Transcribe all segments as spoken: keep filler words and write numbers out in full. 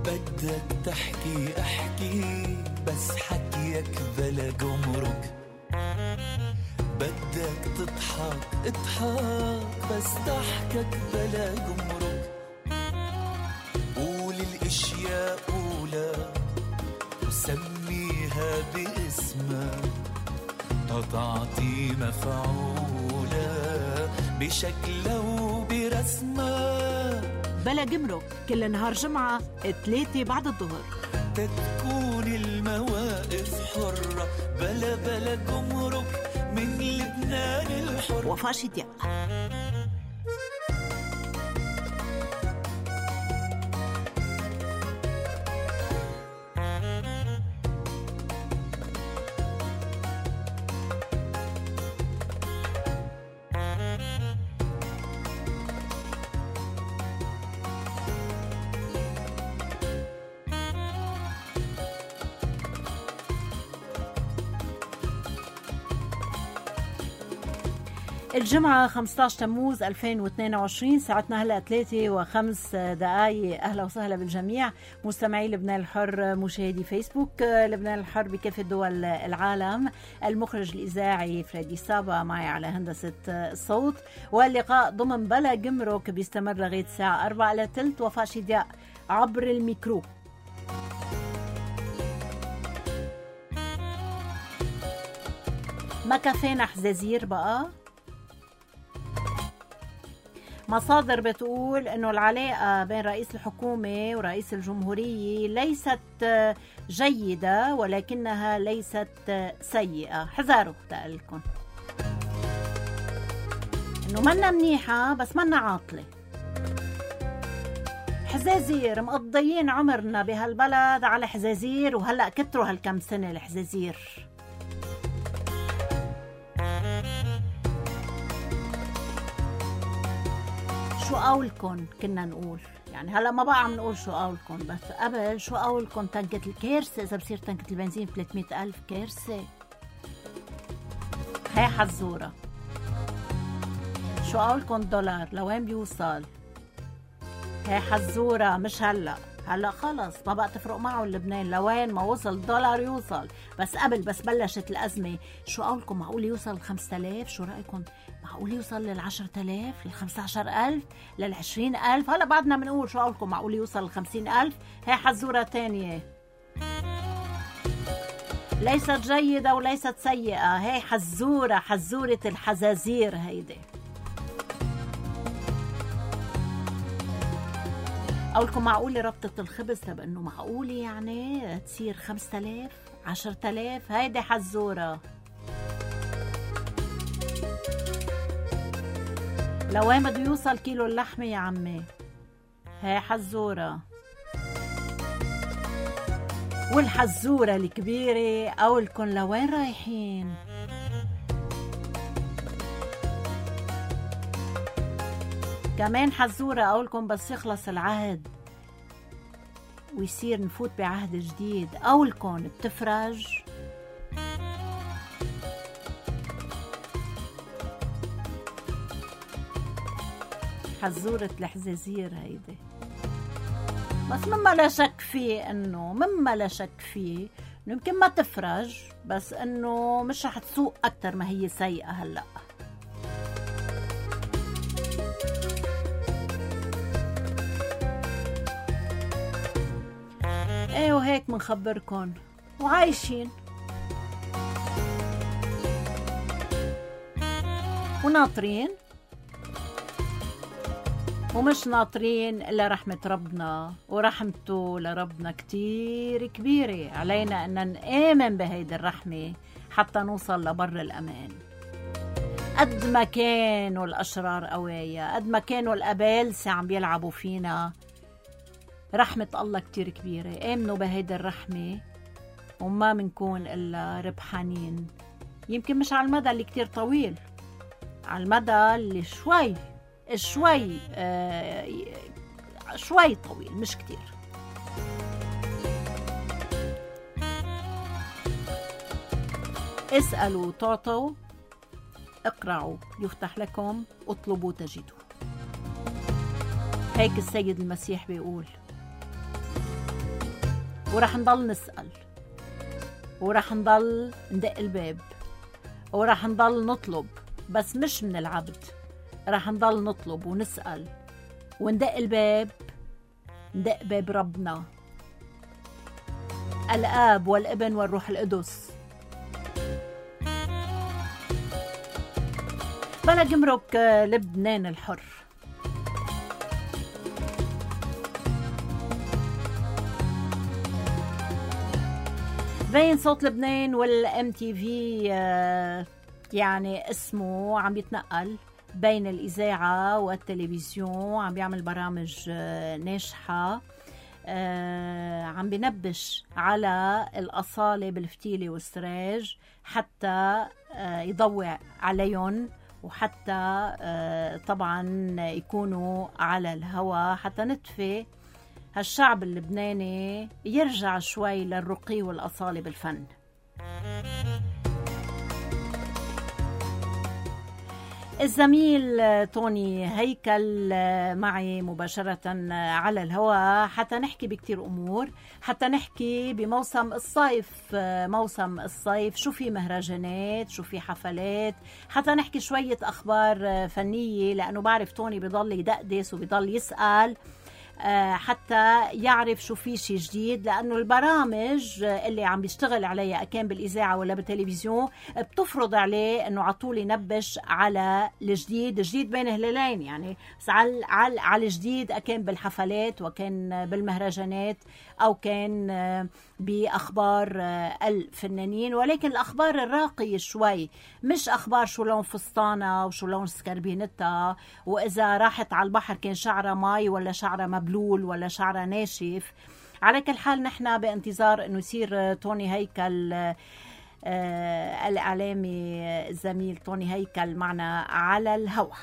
بدك تحكي احكي بس حكيك بلا جمرك، بدك تضحك اضحك بس ضحكك بلا جمرك، قول الاشياء قولها وسميها باسمها تتعطي مفعولة بشكلها وبرسمها. بلا جمرك كل نهار جمعة ثلاثة بعد الظهر، تتكون المواقف حرة بلا بلا جمرك من لبنان الحر. وفاء شدياء. الجمعة خمسة عشر تموز ألفين واثنين وعشرين، ساعتنا هلأ ثلاثة وخمس دقايق. أهلا وسهلا بالجميع مستمعي لبنان الحر، مشاهدي فيسبوك لبنان الحر بكافة دول العالم. المخرج الإذاعي فريدي سابا معي على هندسة الصوت، واللقاء ضمن بلا جمرك بيستمر لغاية الساعة أربعة إلى ثلث. وفاء شدياء عبر الميكرو. ما كفينا حزازير بقى. مصادر بتقول انه العلاقة بين رئيس الحكومة ورئيس الجمهورية ليست جيدة ولكنها ليست سيئة. حذروا تقلكم انه منا منيحة بس منا عاطلة. حزازير مقضيين عمرنا بهالبلد على حزازير، وهلأ كتروا هالكم سنة الحزازير. شو قولكن كنا نقول، يعني هلا ما بقى عم نقول شو قولكن، بس قبل شو قولكن تنكة الكارثة إذا بصير تنكة البنزين ثلاثمية ألف. كارثة. هاي حزورة. شو قولكن الدولار لوين بيوصل؟ هاي حزورة. مش هلا هلا خلص ما بقى تفرق معه اللبنان لوين ما وصل الدولار يوصل، بس قبل بس بلشت الأزمة. شو قولكم معقول يوصل خمسة آلاف؟ شو رأيكم معقول يوصل للعشرة آلاف، للخمسة عشر ألف، للعشرين ألف؟ هلا بعدنا منقول شو قولكم معقول يوصل لخمسين ألف. هاي حزورة تانية ليست جيدة وليست سيئة. هاي حزورة، حزورة الحزازير هيدي. قولكم معقولة ربطة الخبز طب انه معقولة يعني تصير خمسة آلاف عشرة آلاف؟ هيدي حزورة. لوين بده يوصل كيلو اللحمة يا عمي؟ هاي حزورة. والحزورة الكبيرة قولكم لوين رايحين؟ كمان حزورة قولكم بس يخلص العهد ويصير نفوت بعهد جديد قولكم بتفرج. حزورة الحزازير هيدي. بس مما لا شك فيه انه مما لا شك فيه انه يمكن ما تفرج، بس انه مش رح تسوق اكتر ما هي سيئة هلأ. ايه وهيك منخبركن وعايشين وناطرين ومش ناطرين إلا رحمة ربنا، ورحمته لربنا كتير كبيرة علينا أن نآمن بهيدي الرحمة حتى نوصل لبر الأمان. قد ما كانوا الأشرار قوايا، قد ما كانوا الأبالسة عم بيلعبوا فينا، رحمة الله كتير كبيرة. آمنوا بهيدي الرحمة وما منكون إلا ربحانين. يمكن مش على المدى اللي كتير طويل، على المدى اللي شوي شوي آه شوي طويل مش كتير. اسألوا تعطوا، اقرعوا يفتح لكم، اطلبوا تجدوا. هيك السيد المسيح بيقول. ورح نضل نسأل، ورح نضل ندق الباب، ورح نضل نطلب، بس مش من العبد. رح نضل نطلب ونسأل وندق الباب، ندق باب ربنا الآب والابن والروح القدس. بلا جمرك لبنان الحر. بين صوت لبنان والام تي في يعني اسمه عم يتنقل بين الإذاعة والتلفزيون، عم بيعمل برامج ناجحة، عم بينبش على الأصالة بالفتيلة والسراج حتى يضوع عليهم، وحتى طبعا يكونوا على الهواء، حتى نتفي هالشعب اللبناني يرجع شوي للرقي والأصالة بالفن. الزميل توني هيكل معي مباشرة على الهواء حتى نحكي بكتير أمور، حتى نحكي بموسم الصيف. موسم الصيف شو في مهرجانات، شو في حفلات، حتى نحكي شوية أخبار فنية، لأنه بعرف توني بيضل يدقدس وبيضل يسأل حتى يعرف شو في شي جديد، لأنه البرامج اللي عم بيشتغل عليها كان بالإذاعة ولا بالتلفزيون بتفرض عليه أنه عطول ينبش على الجديد، الجديد بين هلالين يعني، بس على, على, على الجديد كان بالحفلات وكان بالمهرجانات أو كان بأخبار الفنانين، ولكن الأخبار الراقية شوي، مش أخبار شو لون فستانة وشو لون سكربينتها، وإذا راحت على البحر كان شعرها ماي ولا شعرها مبلول ولا شعرها ناشف. على كل حال نحن بانتظار أنه يصير توني هيكل آه الإعلامي الزميل توني هيكل معنا على الهواء.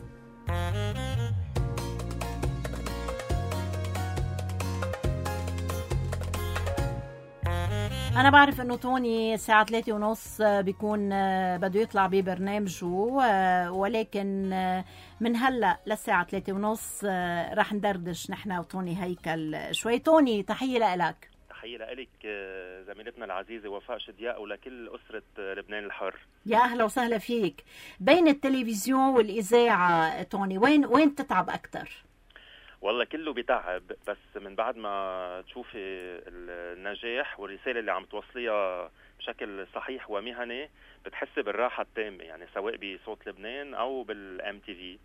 أنا بعرف إنه توني الساعة ثلاثة ونص بيكون بده يطلع ببرنامجه، ولكن من هلأ للساعة ثلاثة ونص راح ندردش نحن وتوني هيكل شوي. توني تحية لك. تحية لك زميلتنا العزيزة وفاء شدياء ولكل أسرة لبنان الحر. يا أهلا وسهلا فيك. بين التلفزيون والإذاعة توني وين وين تتعب أكتر؟ والله كله بيتعب، بس من بعد ما تشوفي النجاح والرسالة اللي عم توصليها بشكل صحيح ومهني بتحسي بالراحة التامة، يعني سواء بصوت لبنان أو بالام تي في.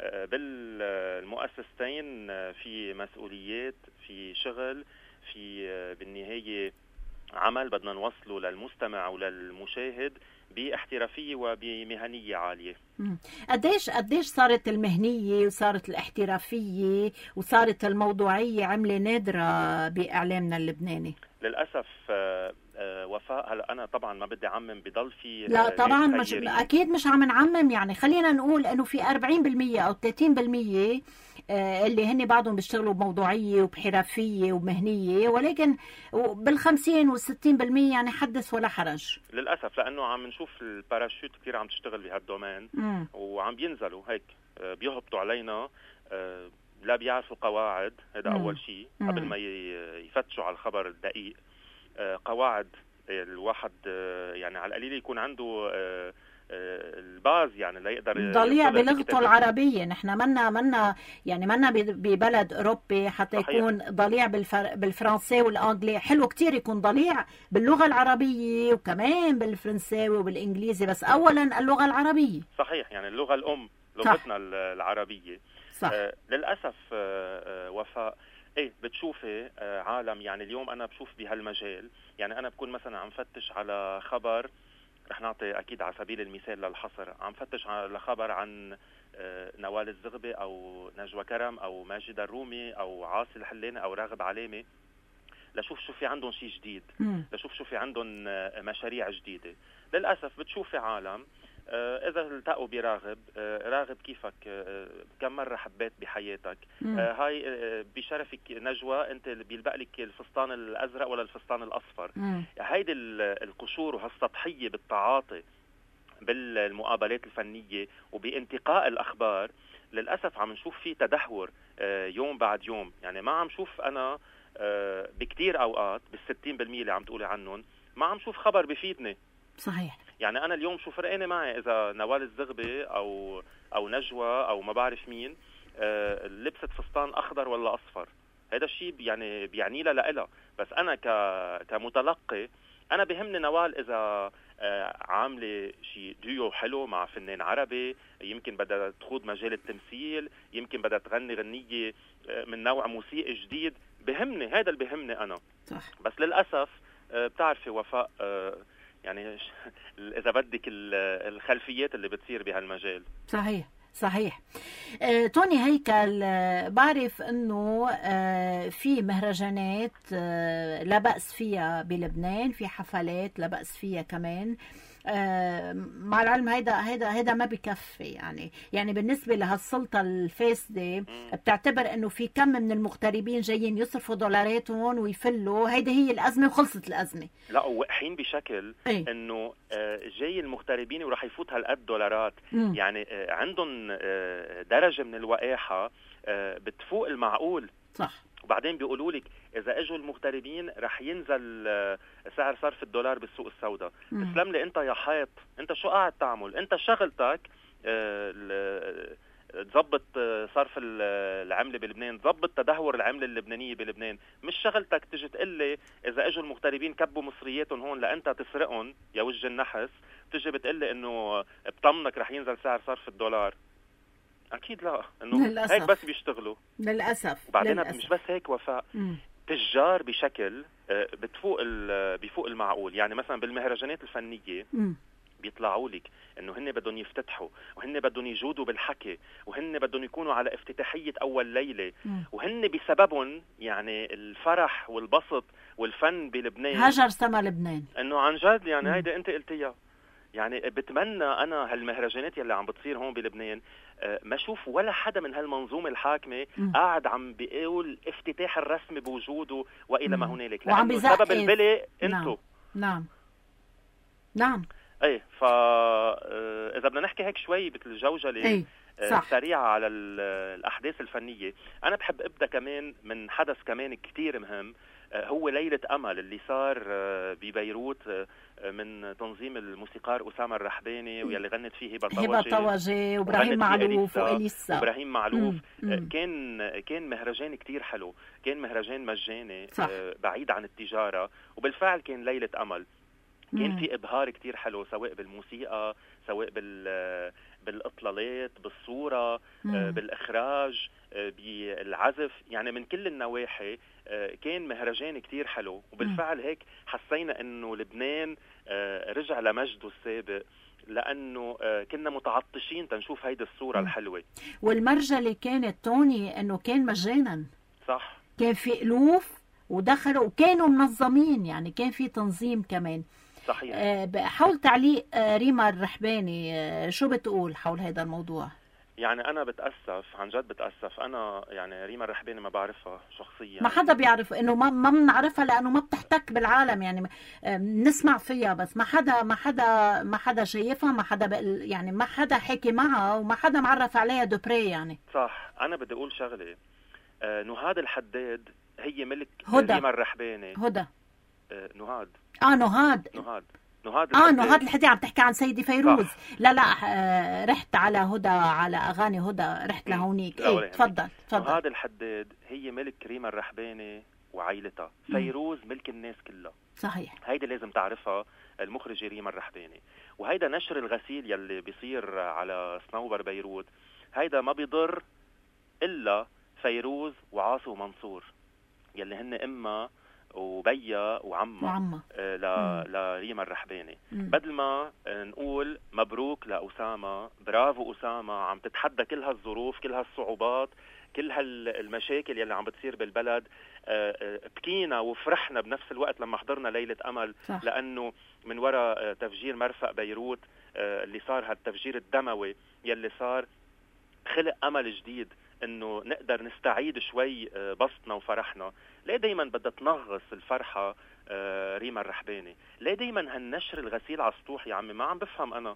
بالمؤسستين في مسؤوليات، في شغل، في بالنهاية عمل بدنا نوصله للمستمع وللمشاهد باحترافية وبمهنية عالية. قديش قديش صارت المهنية وصارت الاحترافية وصارت الموضوعية عملة نادرة بإعلامنا اللبناني؟ للأسف وفاء. هلا أنا طبعا ما بدي أعمم، بضل في لا طبعا مش أكيد مش عم نعمم، يعني خلينا نقول إنه في أربعين بالمية أو ثلاثين بالمية اللي هن بعضهم بيشتغلوا بموضوعية وبحرفية ومهنية، ولكن بالخمسين والستين بالمية يعني حدث ولا حرج للأسف، لأنه عم نشوف الباراشوت كتير عم تشتغل بهالدومين وعم بينزلوا هيك بيهبطوا علينا، لا بيعرفوا قواعد. هذا أول شيء قبل ما يفتشوا على الخبر الدقيق. قواعد الواحد يعني على القليل يكون عنده الباز، يعني لا يقدر ضليع بلغته العربية. نحن منا منا يعني منا ببلد أوروبي حتى صحيح. يكون ضليع بالفر... بالفرنسي والأنجلي. حلو كتير يكون ضليع باللغة العربية وكمان بالفرنساوي وبالإنجليزي، بس أولا اللغة العربية. صحيح، يعني اللغة الأم لغتنا صح. العربية صح. آه للأسف آه وفاء ايه بتشوفي آه عالم، يعني اليوم أنا بشوف بهالمجال، يعني أنا بكون مثلا عم فتش على خبر، رح نعطي أكيد على سبيل المثال للحصر، عم فتش على خبر عن نوال الزغبي أو نجوى كرم أو ماجد الرومي أو عاصي الحلاني أو راغب علامة، لشوف شو في عندهم شيء جديد، لشوف شو في عندهم مشاريع جديدة. للأسف بتشوفي عالم إذا التقوا براغب، راغب كيفك، كم مرة حبيت بحياتك، هاي بشرفك نجوى أنت بيلبق لك الفستان الأزرق ولا الفستان الأصفر. هيدي القشور وهالسطحية بالتعاطي بالمقابلات الفنية وبانتقاء الأخبار، للأسف عم نشوف فيه تدهور يوم بعد يوم. يعني ما عم شوف أنا بكتير اوقات بالستين بالمية اللي عم تقولي عنهم ما عم شوف خبر بيفيدني. صحيح. يعني انا اليوم شو فرقاني معي اذا نوال الزغبي او او نجوى او ما بعرف مين آه لبست فستان اخضر ولا اصفر، هذا الشيء يعني بيعني لها لها. بس انا ك كمتلقي انا بهمني نوال اذا آه عامله شيء ديو حلو مع فنان عربي، يمكن بدها تخوض مجال التمثيل، يمكن بدها تغني غنيه آه من نوع موسيقي جديد، بهمني هذا اللي بهمني انا. صح. بس للاسف آه بتعرفي وفاء آه يعني اذا بدك الخلفيات اللي بتصير بهالمجال. صحيح صحيح. آه، توني هيكل، آه، بعرف انه آه، في مهرجانات آه، لا بأس فيها بلبنان، في حفلات لا بأس فيها كمان. آه، مع العلم هيدا هيدا هيدا ما بكفي، يعني يعني بالنسبه لهالسلطه الفاسده بتعتبر انه في كم من المغتربين جايين يصرفوا دولاراتهم ويفلوا، هيدا هي الازمه وخلصت الازمه. لا وقحين بشكل ايه؟ انه جاي المغتربين وراح يفوت هالقد دولارات. مم. يعني عندهم درجه من الوقاحه بتفوق المعقول. صح. وبعدين بيقولوا لك اذا اجوا المغتربين رح ينزل سعر صرف الدولار بالسوق السوداء. اسلم لي انت يا حيط، انت شو قاعد تعمل؟ انت شغلتك تظبط صرف العمله بلبنان، تظبط تدهور العمله اللبنانيه بلبنان، مش شغلتك تجي تقول لي اذا اجوا المغتربين كبوا مصرياتهم هون لانت تسرقهم يا وجه النحس، تجي بتقول لي انه بطمنك رح ينزل سعر صرف الدولار. اكيد لا، انه للأسف. هيك بس بيشتغلوا للاسف. وبعدين مش بس هيك وفاء، مم. تجار بشكل بتفوق بيفوق المعقول. يعني مثلا بالمهرجانات الفنيه مم. بيطلعوا لك انه هن بدهم يفتتحوا وهن بدهم يجودوا بالحكي وهن بدهم يكونوا على افتتاحيه اول ليله، مم. وهن بسببهم يعني الفرح والبسط والفن بلبنان هجر سما لبنان. انه عن جد يعني هيدا انت قلتيها. يعني بتمنى انا هالمهرجانات يلي عم بتصير هون بلبنان ما اشوف ولا حدا من هالمنظومه الحاكمه م. قاعد عم بيقول افتتاح الرسمي بوجوده والى ما هنالك، لانه سبب البلي انتو. نعم نعم. ايه فاذا بدنا نحكي هيك شوي بالجوجله ايه. سريعه على الاحداث الفنيه، انا بحب ابدا كمان من حدث كمان كتير مهم، هو ليلة أمل اللي صار ببيروت من تنظيم الموسيقار أسامة الرحباني واللي غنت فيه هبة طوجي, هبة طوجي وإبراهيم معلوف وإليسا وإبراهيم معلوف. مم. كان كان مهرجان كتير حلو، كان مهرجان مجاني. صح. بعيد عن التجارة، وبالفعل كان ليلة أمل. كان مم. في إبهار كتير حلو سواء بالموسيقى سواء بال بالإطلالات بالصورة مم. بالإخراج بالعزف، يعني من كل النواحي كان مهرجان كتير حلو. وبالفعل هيك حسينا انه لبنان رجع لمجده السابق، لانه كنا متعطشين تنشوف هيدي الصورة الحلوة. والمرجلة كانت توني انه كان مجانا. صح. كان في الوف ودخلوا وكانوا منظمين، يعني كان في تنظيم كمان. صحيح. حول تعليق ريما الرحباني، شو بتقول حول هذا الموضوع؟ يعني أنا بتأسف، عن جد بتأسف. أنا يعني ريما الرحباني ما بعرفها شخصيا، ما حدا بيعرف، إنه ما ما بنعرفها لأنه ما بتحتك بالعالم، يعني نسمع فيها بس ما حدا ما حدا ما حدا شايفها، ما حدا يعني ما حدا حكي معها وما حدا معرف عليها دوبري. يعني صح. أنا بدي أقول شغلة، آه نهاد الحداد هي ملك هدى. ريما الرحباني. هدى آه نهاد آه نهاد نهاد نهاد اه نهاد الحداد. عم تحكي عن سيدي فيروز. صح. لا لا آه رحت على هدى، على اغاني هدى، رحت لهونيك. ايه تفضل تفضل. نهاد الحداد هي ملك ريما الرحباني وعائلتها. فيروز ملك الناس كلها. صحيح. هيدا لازم تعرفها المخرجة ريما الرحباني. وهيدا نشر الغسيل يلي بيصير على صنوبر بيروت، هيدا ما بيضر الا فيروز وعاصي ومنصور يلي هن امها وبيا وعمها وعمة. آه لريما الرحباني. مم. بدل ما نقول مبروك لأسامة، برافو أسامة، عم تتحدى كل هالظروف كل هالصعوبات كل هالمشاكل يلي عم بتصير بالبلد. آه آه بكينا وفرحنا بنفس الوقت لما حضرنا ليلة أمل. صح. لأنه من وراء تفجير مرفأ بيروت آه اللي صار هالتفجير الدموي يلي صار، خلق أمل جديد انه نقدر نستعيد شوي بسطنا وفرحنا. ليه دايما بدها تنغص الفرحة ريما الرحباني؟ ليه دايما هالنشر الغسيل على السطوح يا عمي؟ ما عم بفهم انا.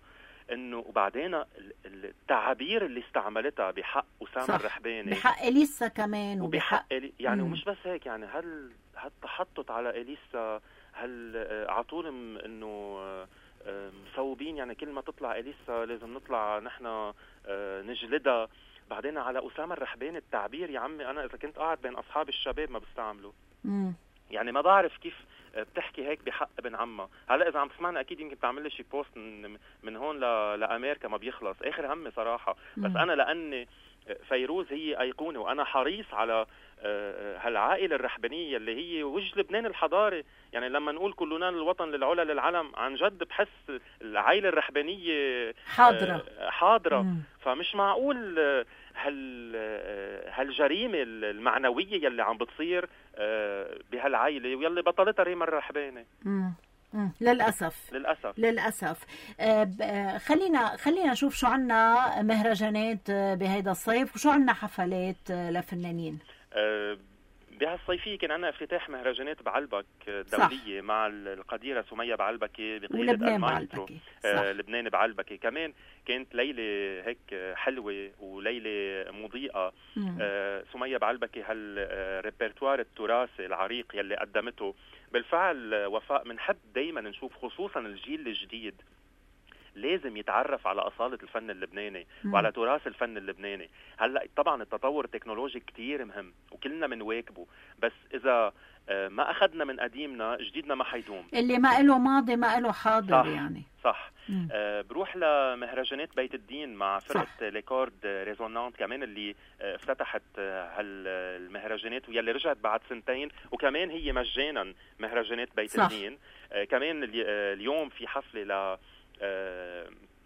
انه وبعدين التعابير اللي استعملتها بحق أسامة الرحباني، بحق إليسا كمان، وبحق إلي... يعني مم. ومش بس هيك، يعني هل هالتحطط على إليسا، هل عطولهم انه مصوبين، يعني كل ما تطلع إليسا لازم نطلع نحن نجلدها. بعدين على أسامة الرحباني التعبير يا عمي، انا اذا كنت قاعد بين اصحاب الشباب ما بستعمله. مم. يعني ما بعرف كيف بتحكي هيك بحق ابن عمها. هلا اذا عم تسمعنا اكيد يمكن تعمل لي شي بوست من, من هون ل... لامريكا ما بيخلص، اخر همي صراحه. بس انا لاني فيروز هي ايقونه، وانا حريص على هالعائله الرحبانيه اللي هي وجه لبنان الحضاري. يعني لما نقول كلنا للوطن للعلا للعلم، عن جد بحس العائله الرحبانيه حاضره حاضره. مم. فمش معقول هال هالجريمه المعنويه يلي عم بتصير بهالعائله ويلي بطلتها ريما الرحباني. مم. مم. للأسف للأسف للأسف. آه خلينا خلينا نشوف شو عنا مهرجانات بهيدا الصيف، وشو عنا حفلات لفنانين. آه بهالصيفية كان عنا افتتاح مهرجانات بعلبك دولية، صح. مع القديرة سمية بعلبكي بقيادة المايسترو آه لبنان بعلبكي. كمان كانت ليلة هيك حلوة وليلة مضيئة. آه سمية بعلبكي هالريبرتوار التراثي العريق يلي قدمته بالفعل وفاء. منحب دايما نشوف خصوصا الجيل الجديد لازم يتعرف على أصالة الفن اللبناني م. وعلى تراث الفن اللبناني. هلا طبعا التطور التكنولوجي كتير مهم وكلنا منواكبه، بس إذا ما أخذنا من قديمنا جديدنا ما حيدوم. اللي ما له ماضي ما له حاضر. صح. يعني صح. آه بروح لمهرجانات بيت الدين مع فرقة ليكورد ريزونانت كمان اللي آه افتتحت آه هالمهرجانات ويلي رجعت بعد سنتين، وكمان هي مجانا مهرجانات بيت صح. الدين. آه كمان آه اليوم في حفلة ل آه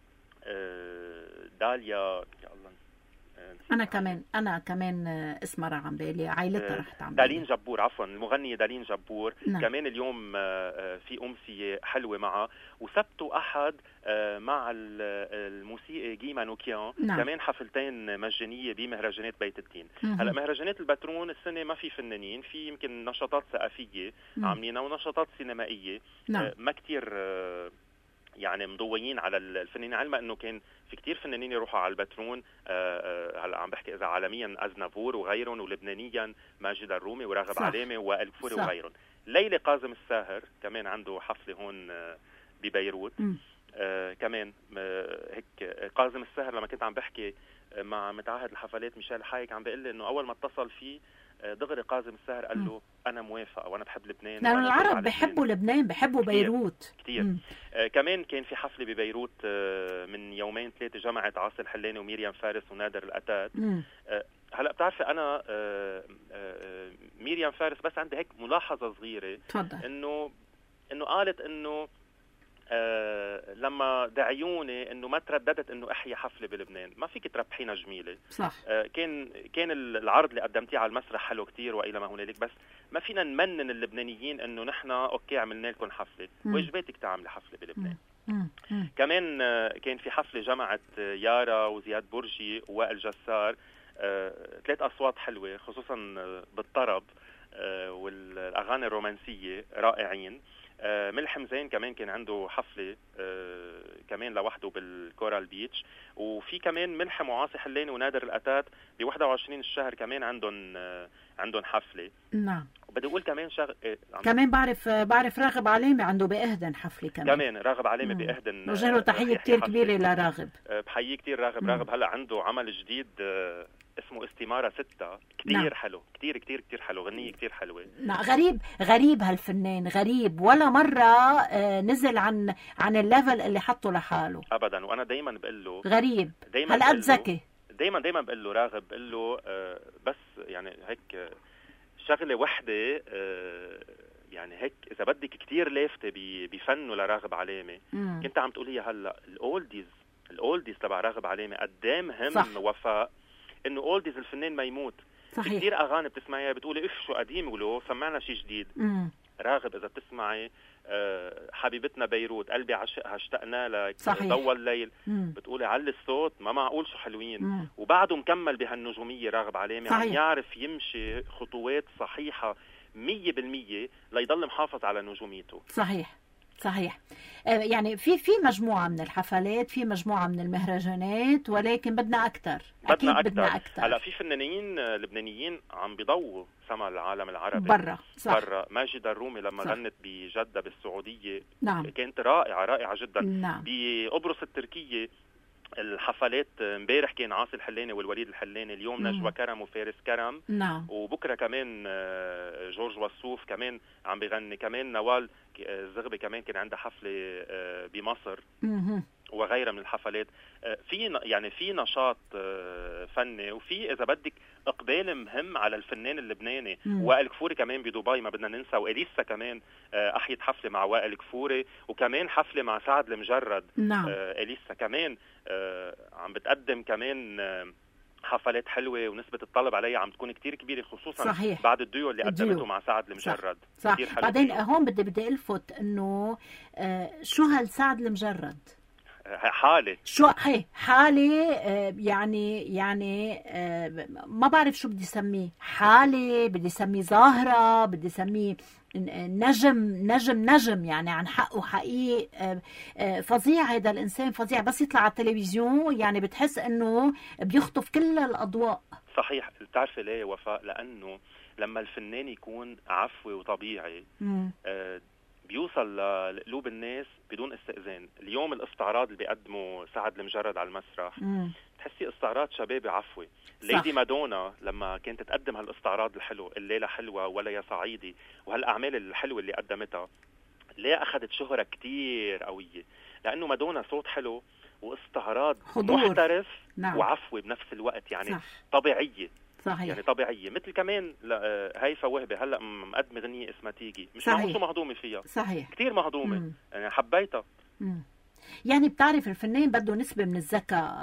آه داليا يا الله أنا كمان أنا كمان اسمها راح عم بالي، عائلتها رح تعمل دالين جبور، عفوا المغنية دالين جبور. نعم. كمان اليوم في أمسية حلوة معها، وسبت وأحد مع الموسيقي جي مانوكيان. نعم. كمان حفلتين مجانية بمهرجانات بيت الدين. هلا مهرجانات البترون السنة ما في فنانين، في يمكن نشاطات ثقافية عاملينها ونشاطات سينمائية. نعم. ما كتير يعني مضويين على الفنانين، علما انه كان في كتير فنانين يروحوا على البترون. هلا عم بحكي اذا عالميا أزنافور وغيرهم، ولبنانيا ماجد الرومي وراغب علامه وائل كفوري وغيرهم. ليلى قاسم الساهر كمان عنده حفله هون ببيروت. آه كمان آه هيك قاسم الساهر لما كنت عم بحكي مع متعهد الحفلات ميشيل حايك عم بيقول لي انه اول ما اتصل فيه دغري قاسم الساهر قال له انا موافق وانا بحب لبنان. لأن العرب بحبوا لبنان، بحبوا بيروت كتير. آه كمان كان في حفله ببيروت آه من يومين ثلاثه، جمعت عاصي الحلاني وميريام فارس ونادر الأتات. آه هلا بتعرفي انا آه آه ميريام فارس بس عندي هيك ملاحظه صغيره. تفضل. انه انه قالت انه آه لما دعيوني انه ما ترددت انه احيا حفله بلبنان. ما فيك تربحينا جميله. صح. آه كان كان العرض اللي قدمتيه على المسرح حلو كتير والى ما هنالك، بس ما فينا نمنن اللبنانيين انه نحن اوكي عملنا لكم حفله، واجباتك تعملي حفله بلبنان. مم. مم. كمان آه كان في حفله جمعت يارا وزياد برجي ووائل جسار. آه ثلاث اصوات حلوه خصوصا بالطرب آه والاغاني الرومانسيه رائعين. آه ملحم زين كمان كان عنده حفلة آه كمان لوحده بالكورال بيتش. وفي كمان ملحم وعاصي حلاني ونادر الأتات ب واحد وعشرين الشهر كمان عندهم آه عندهم حفلة. نعم. وبدي أقول كمان شغ... إيه كمان بعرف بعرف راغب علامة عنده بإهدن حفلة كمان. كمان راغب علامة بإهدن. وجه له تحية كتير كبيرة لراغب. آه بحييه كتير راغب. مم. راغب هلا عنده عمل جديد آه اسمه استمارة ستة كتير. نعم. حلو كتير كتير كتير حلو، غنية كتير حلوة. نعم. غريب غريب هالفنان، غريب ولا مرة آه نزل عن عن الليفل اللي حطه لحاله أبدا. وأنا دايما بقول له غريب، هالقد ذكي. دايما دايما بقول له راغب، بقول له آه بس يعني هيك آه شغلة وحدة آه يعني هيك إذا بدك كتير لافتة بفنه لراغب علامة. مم. كنت عم تقولي هلا الأولديز الأولديز تبع راغب علامة قدام هم. صح. وفاء انه اولديز الفنان ما يموت. صحيح. كثير اغاني بتسمعيها بتقولي اف شو قديم، ولو سمعنا شيء جديد. مم. راغب اذا بتسمعي أه حبيبتنا بيروت، قلبي عشقها، اشتقنا لك، ضوى الليل، مم. بتقولي علي الصوت، ما معقول شو حلوين. مم. وبعده مكمل بهالنجوميه راغب علامه. عم يعرف يمشي خطوات صحيحه مية بالمية ليضل محافظ على نجوميته. صحيح صحيح. يعني في في مجموعة من الحفلات، في مجموعة من المهرجانات، ولكن بدنا أكثر. أكيد بدنا بدنا أكثر. هلا في فنانين لبنانيين عم بيضووا سما العالم العربي برا. صح. برا. ماجدة الرومي لما صح. غنت بجدة بالسعودية نعم. كانت رائعة رائعة جدا. نعم. بقبرص التركية الحفلات امبارح كان عاصي الحلاني والوليد الحلاني، اليوم مم. نجوى كرم وفارس كرم. نعم. وبكره كمان جورج وصوف كمان عم بيغني، كمان نوال الزغبي كمان كان عندها حفله بمصر مم. وغيرها من الحفلات. في يعني في نشاط فني، وفي اذا بدك اقبال مهم على الفنان اللبناني. وائل كفوري كمان بدبي ما بدنا ننسى، واليسا كمان احيت حفله مع وائل كفوري، وكمان حفله مع سعد المجرد. نعم. اليسا كمان عم بتقدم كمان حفلات حلوه، ونسبه الطلب عليها عم تكون كتير كبيره، خصوصا صحيح. بعد الديو اللي قدمته مع سعد المجرد. صح. كتير حلو. بعدين هون بدي بدي الفت انه آه شو هالسعد المجرد حالة شو هي حالة آه يعني يعني آه ما بعرف شو بدي سميه، حالة بدي سميه ظاهرة، بدي سميه نجم نجم نجم يعني عن حقه حقيقي. آه آه فظيع هذا الإنسان، فظيع. بس يطلع على التلفزيون يعني بتحس إنه بيخطف كل الأضواء. صحيح. بتعرفي ليه وفاء؟ لأنه لما الفنان يكون عفوي وطبيعي آه بيوصل لقلوب الناس بدون استئذان. اليوم الاستعراض اللي بيقدمه سعد المجرد على المسرح مم. تحسي استعراض شبابي عفوي. ليدي مادونا لما كانت تقدم هالاستعراض الحلو، الليلة حلوة ولا يا صعيدي، وهالأعمال الحلوة اللي قدمتها، ليه أخذت شهرة كتير قوية؟ لأنه مادونا صوت حلو واستعراض محترف. نعم. وعفوي بنفس الوقت، يعني صح. طبيعية. صحيح. يعني طبيعية. مثل كمان هيفا وهبة هلأ مقدمة غنية اسمها تيجي، مش معقول شو مهضومة فيها. صحيح. كتير مهضومة. مم. يعني حبيتها. مم. يعني بتعرف الفنان بده نسبة من الذكاء،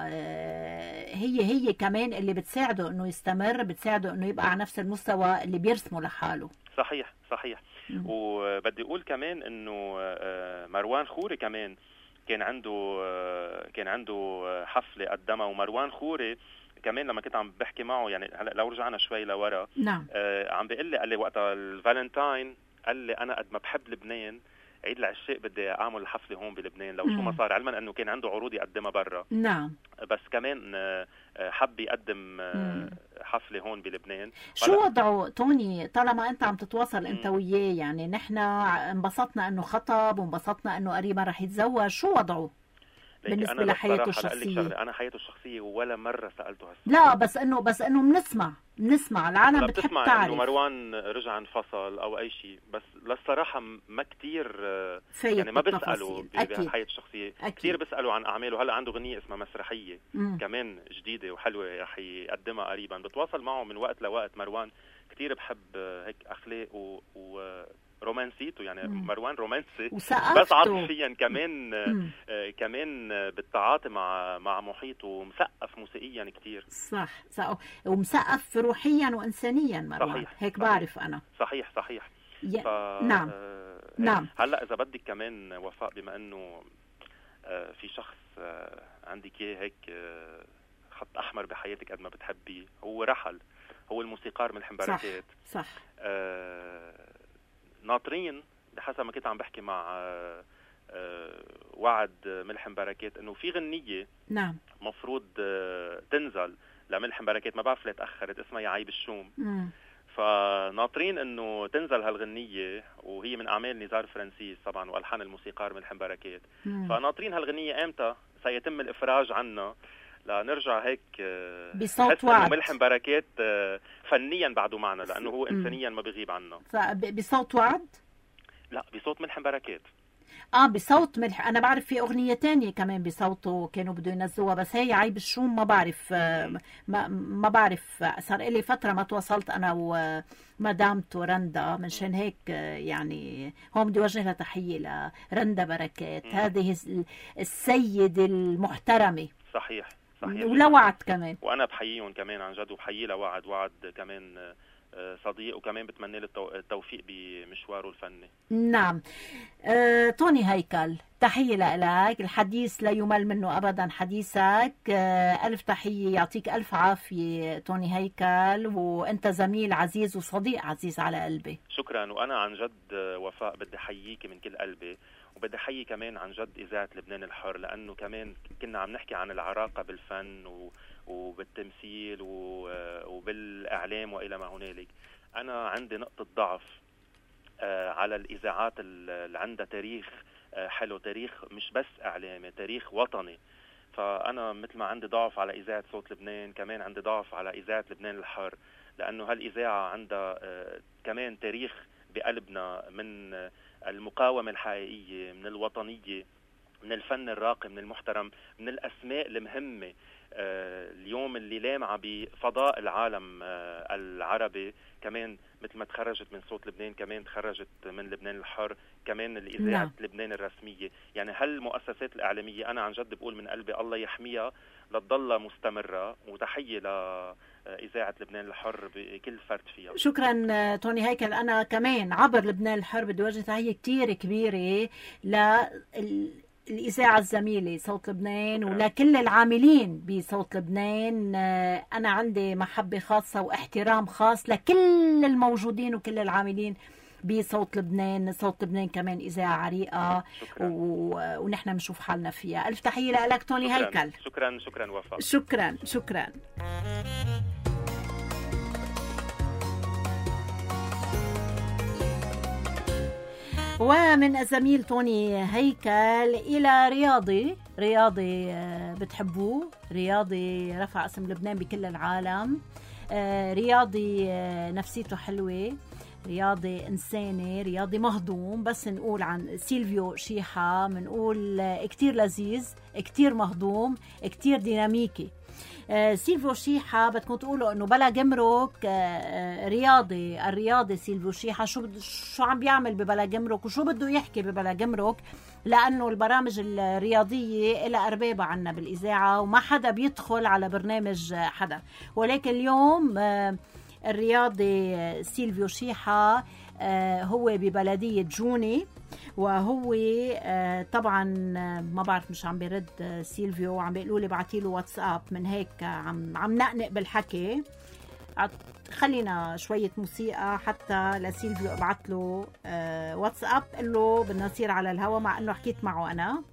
هي هي كمان اللي بتساعده انه يستمر، بتساعده انه يبقى على نفس المستوى اللي بيرسمه لحاله. صحيح صحيح. مم. وبدي اقول كمان انه مروان خوري كمان كان عنده كان عنده حفلة قدمها، ومروان خوري كمان لما كنت عم بحكي معه، يعني هلا لو رجعنا شوي لورا. نعم. آه عم بيقول لي، قال لي وقتها الفالنتاين، قال لي انا قد ما بحب لبنان عيد العشاق بدي اعمل الحفله هون بلبنان لو مم. شو ما صار، علما انه كان عنده عروض يقدمها برا. نعم. بس كمان حب يقدم حفله هون بلبنان. شو وضعه توني طالما انت عم تتواصل انت وياه؟ يعني نحن انبسطنا انه خطب وانبسطنا انه قريبا رح يتزوج، شو وضعه بالنسبة لحياته الشخصية؟ أنا حياته الشخصية ولا مرة سألته هالسؤال. لا بس إنه بس إنه بنسمع بنسمع العالم بتحب تعرف إنه مروان رجع انفصل أو أي شيء، بس للصراحة ما كتير يعني ما بسأله بحياته الشخصية. كتير بسأله عن أعماله. هلا عنده غنية اسمها مسرحية مم. كمان جديدة وحلوة رح يقدمها قريبا. بتواصل معه من وقت لوقت. مروان كتير بحب هيك أخلاق و, و... رومانسيته، يعني مم. مروان رومانسي بس عاطفيا كمان. آه كمان بالتعاطي مع مع محيطه، ومسقف موسيقيا كتير. صح صح. ومسقف روحيا وانسانيا مروان. صحيح. هيك صحيح. بعرف انا. صحيح صحيح. ي... ف... نعم آه نعم. هلا اذا بدك كمان وفاء، بما انه آه في شخص آه عندك اياه هيك آه خط احمر بحياتك قد ما بتحبيه، هو رحل، هو الموسيقار ملحم بركات. صح صح. آه ناطرين بحسب ما كنت عم بحكي مع آه آه وعد ملحم بركات انه في غنية نعم مفروض آه تنزل لملحم بركات، ما بعرف ليه تأخرت، اسمها يا عيب الشوم. مم. فناطرين انه تنزل هالغنية، وهي من اعمال نزار فرانسيس طبعا والحان الموسيقار ملحم بركات. مم. فناطرين هالغنية امتى سيتم الافراج عنها لنرجع هيك بصوت وعد. ملحم بركات فنيا بعده معنا، لانه هو انسانيا ما بيغيب عنا. بصوت وعد؟ لا بصوت ملحم بركات. اه بصوت ملح. انا بعرف في اغنيه تانية كمان بصوته كانوا بده ينزلوها، بس هي عيب الشوم ما بعرف. آه ما, ما بعرف، صار لي فتره ما تواصلت انا ومدامته رندا، منشان هيك آه يعني هون بدي اوجه لها تحيه لرندا بركات. م. هذه السيده المحترمه. صحيح صحيح. ولوعد كمان، وانا بحييهم كمان عن جد، وبحيي لوعد. وعد كمان صديق، وكمان بتمنى له التوفيق بمشواره الفني. نعم. آه، توني هيكل، تحية لك. الحديث لا يمل منه أبدا حديثك. آه، ألف تحية، يعطيك ألف عافية توني هيكل، وأنت زميل عزيز وصديق عزيز على قلبي. شكرا. وأنا عن جد وفاء بدي حييك من كل قلبي، وبدي أحيي كمان عن جد إذاعة لبنان الحر، لأنه كمان كنا عم نحكي عن العراقة بالفن و وبالتمثيل وبالإعلام وإلى ما هنالك. أنا عندي نقطة ضعف على الإذاعات اللي عندها تاريخ حلو، تاريخ مش بس إعلامي، تاريخ وطني. فأنا مثل ما عندي ضعف على إذاعة صوت لبنان، كمان عندي ضعف على إذاعة لبنان الحر، لأنه هالإذاعة عندها كمان تاريخ بقلبنا من المقاومة الحقيقية، من الوطنية، من الفن الراقي، من المحترم، من الأسماء المهمة اليوم اللي لامعة بفضاء العالم العربي. كمان مثل ما تخرجت من صوت لبنان، كمان تخرجت من لبنان الحر، كمان الإذاعة نعم. لبنان الرسمية. يعني هالمؤسسات الإعلامية أنا عن جد بقول من قلبي الله يحميها لتضل مستمرة، وتحية لإذاعة لبنان الحر بكل فرد فيها. شكرا توني هيكل. أنا كمان عبر لبنان الحر بدي وجه تحية كتير كبيرة لل الإذاعة الزميلة صوت لبنان ولكل العاملين بصوت لبنان. أنا عندي محبة خاصة واحترام خاص لكل الموجودين وكل العاملين بصوت لبنان. صوت لبنان كمان إذاعة عريقة و... ونحن بنشوف حالنا فيها. ألف تحية لك توني شكرا. هيكل. شكرا شكرا وفاء. شكرا شكرا. ومن الزميل توني هيكل إلى رياضي رياضي بتحبوه، رياضي رفع اسم لبنان بكل العالم، رياضي نفسيته حلوة، رياضي إنساني، رياضي مهضوم. بس نقول عن سيلفيو شيحة منقول كتير لذيذ، كتير مهضوم، كتير ديناميكي. آه سيلفيو شيحة بدكم تقولوا انه بلا جمرك آه رياضي. الرياضي سيلفيو شيحة شو بد... شو عم بيعمل ببلا جمرك وشو بده يحكي ببلا جمرك، لانه البرامج الرياضية إلى أربابة عنا بالإذاعة وما حدا بيدخل على برنامج حدا. ولكن اليوم آه الرياضي سيلفيو شيحة آه هو ببلدية جوني، وهو طبعا ما بعرف مش عم بيرد سيلفيو، وعم بيقولوا لي بعتي له واتساب، من هيك عم عم نقنق بالحكي. خلينا شويه موسيقى حتى لسيلفيو ابعت له واتساب قال له بدنا نصير على الهوا، مع انه حكيت معه انا.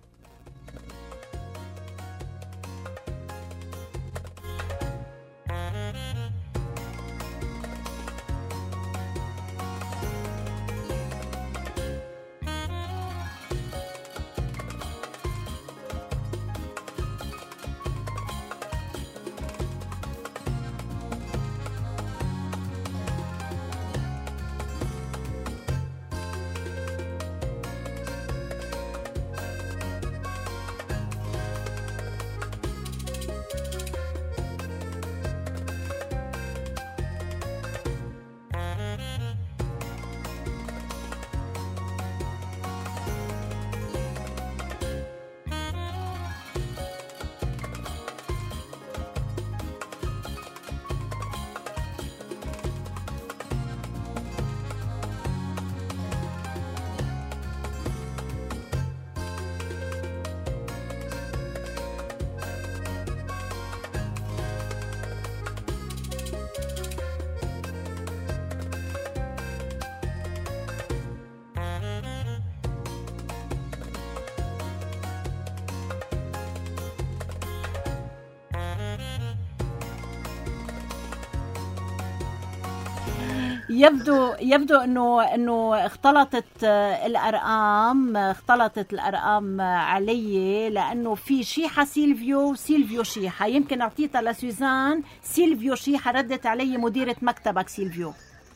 يبدو يبدو انه انه اختلطت الارقام اختلطت الارقام علي، لانه في شيحه سيلفيو وسيلفيو شيحه. يمكن اعطيتها لسوزان. سيلفيو شيحه ردت علي مديره مكتبك سيلفيو.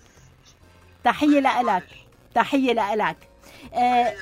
تحيه لك تحيه لك آه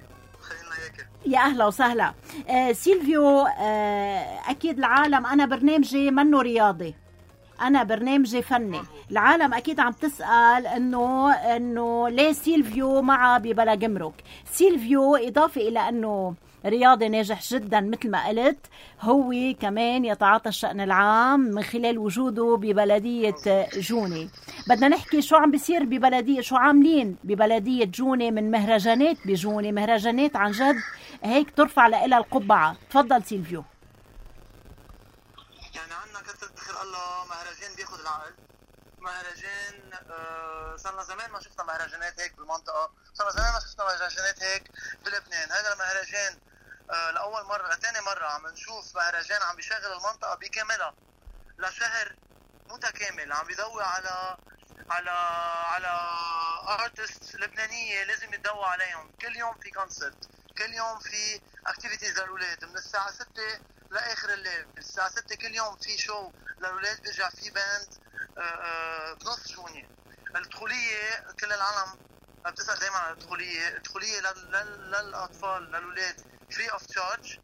يا أهلا وسهلا. آه سيلفيو، آه أكيد العالم، أنا برنامجي منه رياضي، أنا برنامجي فني. العالم أكيد عم تسأل إنه إنه ليه سيلفيو معه ببلا جمرك. سيلفيو إضافة إلى إنه رياضي ناجح جدا مثل ما قلت، هو كمان يتعاطى الشأن العام من خلال وجوده ببلدية جوني. بدنا نحكي شو عم بيصير ببلدية، شو عاملين ببلدية جوني من مهرجانات بجوني، مهرجانات عن جد هيك ترفع لإلها القبعة. تفضل سيلفيو. يعني عنا كثر ذكر الله مهرجان بياخد العقل، مهرجان آه صرنا زمان ما شفنا مهرجانات هيك بالمنطقة، صرنا زمان ما شفنا مهرجانات هيك بلبنان. هذا المهرجان آه لأول مرة لثاني مرة عم نشوف مهرجان عم بيشغل المنطقة بكاملها لشهر متكامل، عم بيضوي على على على ارتست لبنانية لازم يتضوى عليهم. كل يوم في كونسرت، كل يوم في اكتيفيتيز للأولاد من الساعة ستة لآخر الليل. الساعة ستة كل يوم في شو للأولاد، بيرجع في باند بنص جوني. الدخولية كل العالم بتسأل دايما عن الدخولية. الدخولية للأطفال للأولاد فري اوف تشارج،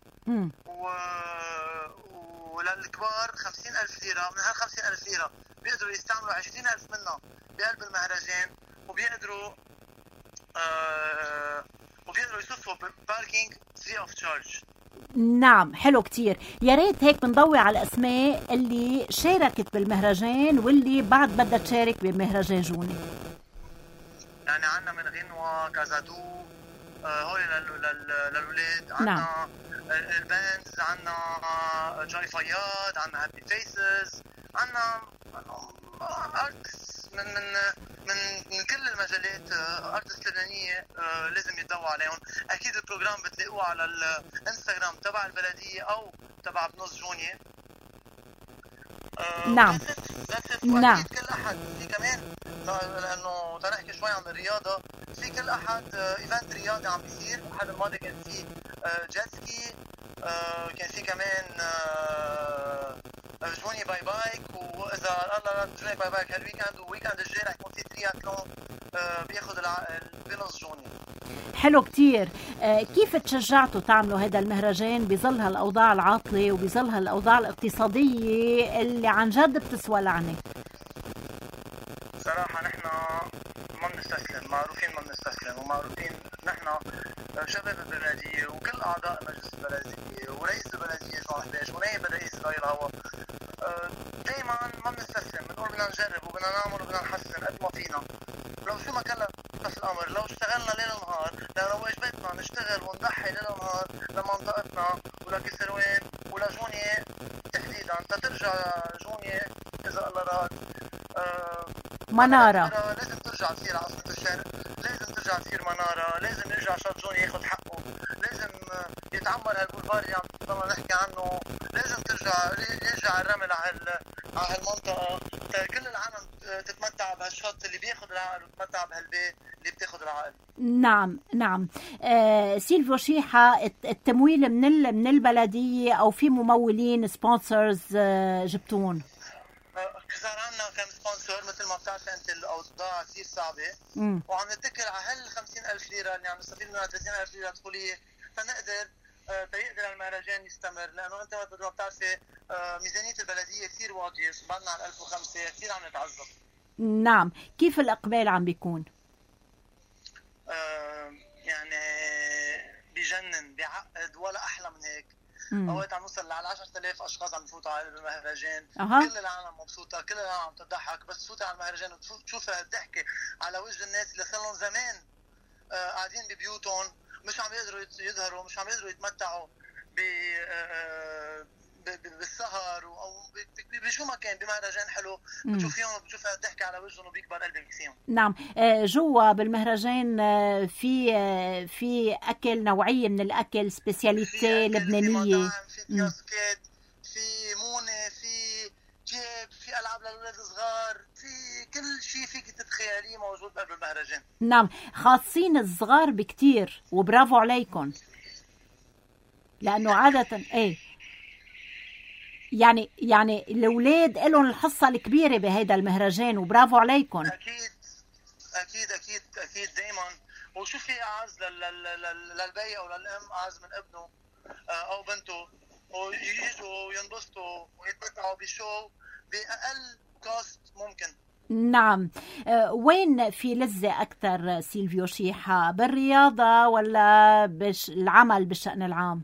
وللكبار خمسين ألف ليرة. من هال خمسين ألف ليرة بيقدروا يستعملوا عشرين ألف منها بقلب المهرجان، وبيقدروا آه وبيقدروا يصفوا باركينج فري اوف تشارج. نعم، حلو كتير. يا ريت هيك بنضوي على الأسماء اللي شاركت بالمهرجان واللي بعد بدها تشارك بمهرجان جوني. يعني عنا من غنوة كازادو هولي للولاد، عنا نعم. الباندز، عنا جاي فياض، عنا هابي فيسز، عنا ارتس من من من من كل المجالات. ارتس لبنانيه لازم يتضوى عليهم. اكيد البروجرام بتلاقوه على الانستغرام تبع البلديه او تبع بنص جونية. نعم نعم. كل احد في كمان لانه تنحكي شوي عن الرياضه، في كل احد ايفنت رياضي عم بيصير. احد الماضي كان في جيتسكي، كان في كمان جوني باي بايك، واذا الله جوني باي بايك هالويكند، وويكند الجاي رح يكون في ترياتلون بياخذ بنص جوني. حلو كتير. كيف تشجعتوا تعملوا هذا المهرجان بظل هالاوضاع العاطله وبظل هالاوضاع الاقتصاديه اللي عن جد بتسوى لعنه؟ صراحه نحن ما بنستسلم، معروفين ما بنستسلم، ومعروفين نحن شباب البلديه وكل اعضاء مجلس البلديه ورئيس البلديه جون حداش ونائب الرئيس ضي الهوا دائما ما بنستسلم. بنقول بدنا نجرب وبدنا نعمل وبدنا نحسن قد ما فينا. لو شو ما كلف الامر، لو اشتغلنا ليل نهار لانه واجبتنا نشتغل ونضحي ليل نهار لمنطقتنا ولكسروان ولجونية تحديدا تترجع جونية اذا الله راد آه منارة. لازم ترجع تصير عاصمة الشرق، لازم ترجع تصير منارة، لازم يرجع شط جوني ياخد حقه، لازم يتعمر هالبولفار اللي عم نضلنا نحكي عنه، لازم ترجع يرجع الرمل على على هالمنطقة، كل العالم تتمتع بهالشط اللي بياخد العقل وتتمتع بهالبيت اللي بتاخد العقل. نعم نعم. آه سيلفيو شيحة، التمويل من من البلدية أو في ممولين سبونسرز آه جبتون؟ صار عنا كم سبونسر. مثل ما بتعرف انت الاوضاع كثير صعبه، مم. وعم نتكل على هال خمسين ألف ليره اللي عم نستفيد منها ثلاثين ألف ليره دخوليه تنقدر آه تيقدر المهرجان يستمر. لانه انت مثل ما بتعرفي آه ميزانيه البلديه كثير واطيه، بعدنا على ألف وخمسة كثير عم نتعذب. نعم. كيف الاقبال عم بيكون؟ آه يعني بجنن بيعقد ولا احلى من هيك. مم. اوقات عم نوصل على عشرة آلاف اشخاص عم يفوتوا على المهرجان. أه. كل العالم مبسوطه، كل العالم عم تضحك، بس تفوت على المهرجان وتشوف الضحكه على وجه الناس اللي صار لهم زمان آه قاعدين ببيوتهم، مش عم يقدروا يظهروا، مش عم يقدروا يتمتعوا ب آه بالسهر او بشو ما كان بمهرجان حلو. بتشوفيهم بتشوف الضحكه على وجههم وبيكبر قلبك فيهم. نعم. جوا بالمهرجان في في اكل، نوعيه من الاكل سبيسياليتي لبنانيه، في كياسكات، في مونه، في جيب، في العاب للاولاد الصغار، في كل شيء فيك تتخيليه موجود بقلب المهرجان. نعم. خاصين الصغار بكتير وبرافو عليكم، لانه عاده ايه يعني يعني الاولاد لهم الحصه الكبيره بهذا المهرجان وبرافو عليكم. اكيد اكيد اكيد اكيد دائما. وشو في اعز للبي او للام اعز من ابنه او بنته، ويجوا وينبسطوا ويتمتعوا بالشو باقل كوست ممكن. نعم. وين في لذة أكثر سيلفيو شيحة، بالرياضة ولا بالعمل بالشأن العام؟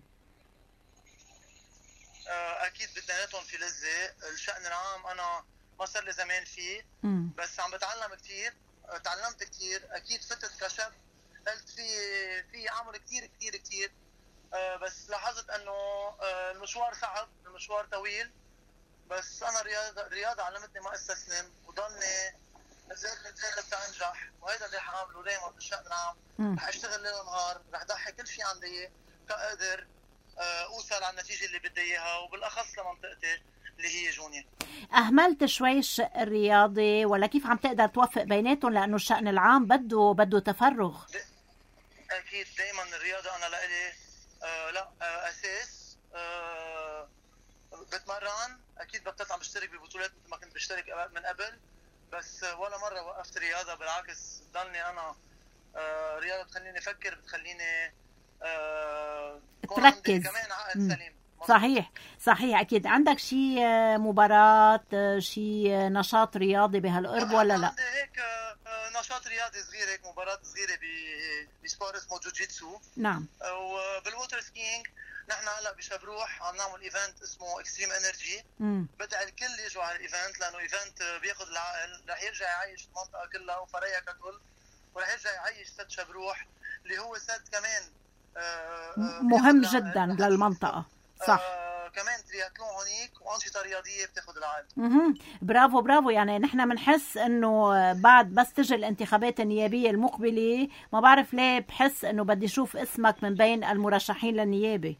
اكيد باثنيناتهم في لذه. الشأن العام انا ما صار لي زمان فيه، بس عم بتعلم كثير، تعلمت كثير. اكيد فتت كشاب قلت في في اعمل كثير كثير كثير، بس لاحظت انه المشوار صعب، المشوار طويل، بس انا الرياضه الرياضه علمتني ما استسلم وضلني نزلت نزلت لانجح، وهذا اللي حاعمله دائما بالشأن العام. رح اشتغل ليل ونهار، رح ضحي كل شيء عندي كاقدر اوصل على النتيجه اللي بدي اياها، وبالاخص لمنطقتي اللي هي جونيا. اهملت شوي الشق الرياضي ولا كيف عم تقدر توفق بيناتهم، لانه الشأن العام بده بده تفرغ؟ اكيد دائما الرياضه انا لإلي آه لا آه اساس. آه بتمرن اكيد، بطلت عم بشترك ببطولات مثل ما كنت بشترك من قبل، بس ولا مره وقفت رياضه، بالعكس ضلني انا آه رياضه بتخليني افكر، بتخليني آه تركز كمان عقل سليم. صحيح صحيح. اكيد عندك شي مباراه، شي نشاط رياضي بهالقرب ولا لا؟ عندي هيك نشاط رياضي صغير، هيك مباراه صغيره بسبور اسمه جوجيتسو. نعم. وبالووتر سكينج نحن هلا بشبروح عم نعمل ايفنت اسمه اكستريم انرجي. بدعي الكل يجوا على الايفنت، لانه ايفنت بياخذ العقل، رح يرجع يعيش المنطقه كلها وفريقها ككل، ورح يرجع يعيش سد شبروح اللي هو سد كمان مهم جدا للمنطقه. صح. آه كمان ترياتلون هونيك وانشطه رياضيه بتاخذ العقل. اها برافو برافو. يعني نحن بنحس انه بعد بس تجي الانتخابات النيابيه المقبله، ما بعرف ليه بحس انه بدي اشوف اسمك من بين المرشحين للنيابه.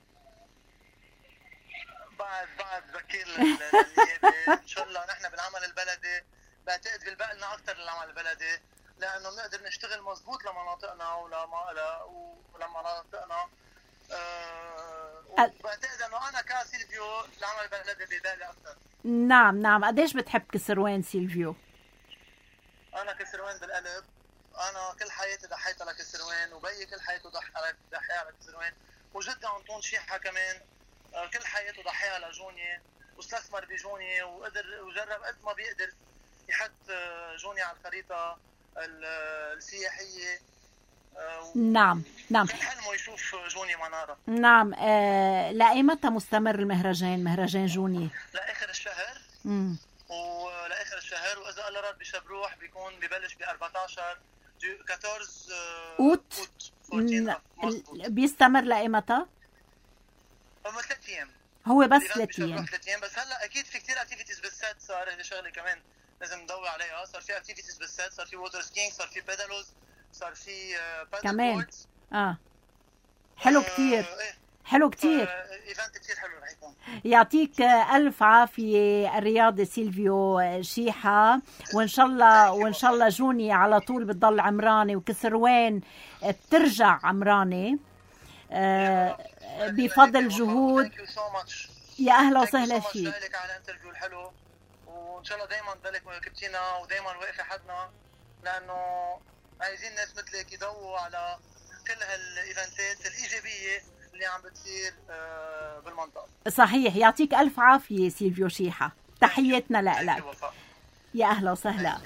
بعد بعد بكير للنيابه ان شاء الله. نحن بالعمل البلدي بعتقد بيلبقلنا اكثر للعمل البلدي، لانه بنقدر نشتغل مزبوط لمناطقنا ولما ولمناطقنا. أه وبعتقد انه انا كسيلفيو العمل البلدي بيبالي اكثر. نعم نعم. قديش بتحب كسروان سيلفيو؟ انا كسروان بالقلب. انا كل حياتي ضحيتها لكسروان، وبيي كل حياته ضحى ضحيها لكسروان، وجدي انطون شيحه كمان كل حياته ضحيها لجونيا، واستثمر بجونيا وقدر وجرب قد ما بيقدر يحط جونيا على الخريطه السياحيه. نعم نعم. كان حلمه يشوف جونيا منارة. نعم. آه لأيمتى مستمر المهرجان، مهرجان جونيا؟ لآخر الشهر. امم ولآخر الشهر، وإذا الله رد بشبروح بيكون ببلش ب أربعتاشر أربعطعش أوت. أوت بيستمر لأيمتى؟ هم ثلاث أيام. هو بس ثلاث أيام. ثلاث أيام بس. هلا أكيد في كتير أكتيفيتيز بالسات صار، هذه شغلة كمان لازم ندور عليها. صار في أكتيفيتيز بالسات، صار في ووتر سكينج، صار في بيدالوز، صار في كمان. اه حلو كتير. حلو كتير. ايفنت كتير حلو رح يكون. يعطيك الف عافيه الرياضي سيلفيو شيحه، وان شاء الله وان شاء الله جونيا على طول بتضل عمرانه، وكسروان بترجع عمرانه آه بفضل جهود. يا اهلا وسهلا فيك. لك على الانترفيو الحلو، وان شاء الله دائما ضلك كبتينا ودائما واقفه حدنا، لانه عايزين ناس مثلك يضووا على كل هالايفنتات الايجابيه اللي عم بتصير بالمنطقه. صحيح. يعطيك الف عافيه سيلفيو شيحه، تحياتنا لك. يا اهلا وسهلا.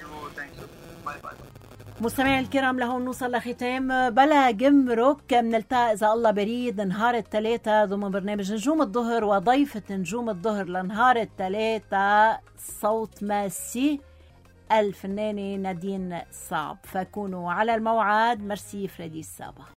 مستمعي الكرام، لهون نوصل لختام بلا جمرك. بنلتقى اذا الله بريد نهار الثلاثاء ضمن برنامج نجوم الظهر، وضيفه نجوم الظهر لنهار الثلاثاء صوت ماسي الفنانة نادين صعب. فكونوا على الموعد. مرسي فريدي السابا.